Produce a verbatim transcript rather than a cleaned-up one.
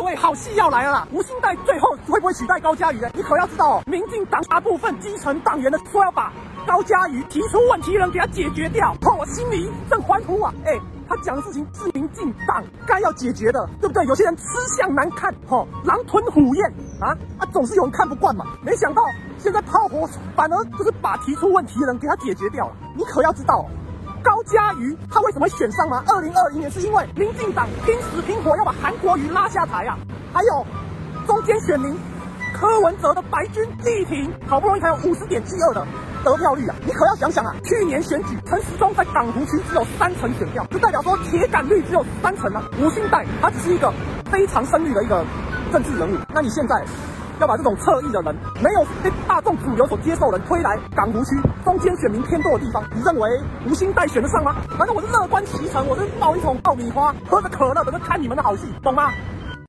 位，好戏要来了啦！吴欣岱最后会不会取代高嘉瑜呢？你可要知道哦，民进党大部分基层党员的说要把高嘉瑜提出问题的人给他解决掉，哦，我心里正欢呼啊！哎、欸，他讲的事情是民进党该要解决的，对不对？有些人吃相难看，哦，狼吞虎咽啊啊，总是有人看不惯嘛。没想到现在炮火反而就是把提出问题的人给他解决掉了。你可要知道哦，高嘉瑜他为什么会选上吗？二零二零年是因为民进党拼死拼活要把韩国瑜拉下台啊，还有中间选民柯文哲的白军力挺，好不容易才有五十点七二的得票率啊！你可要想想啊，去年选举陈时中在港湖区只有三成选票，就代表说铁杆率只有三成啊。吴欣岱他只是一个非常深绿的一个政治人物，那你现在要把这种侧翼的人，没有被大众主流所接受的人推来港湖区中间选民偏多的地方，你认为吴欣岱选得上吗？反正我是乐观其成，我是抱一桶爆米花，喝着可乐等着看你们的好戏，懂吗？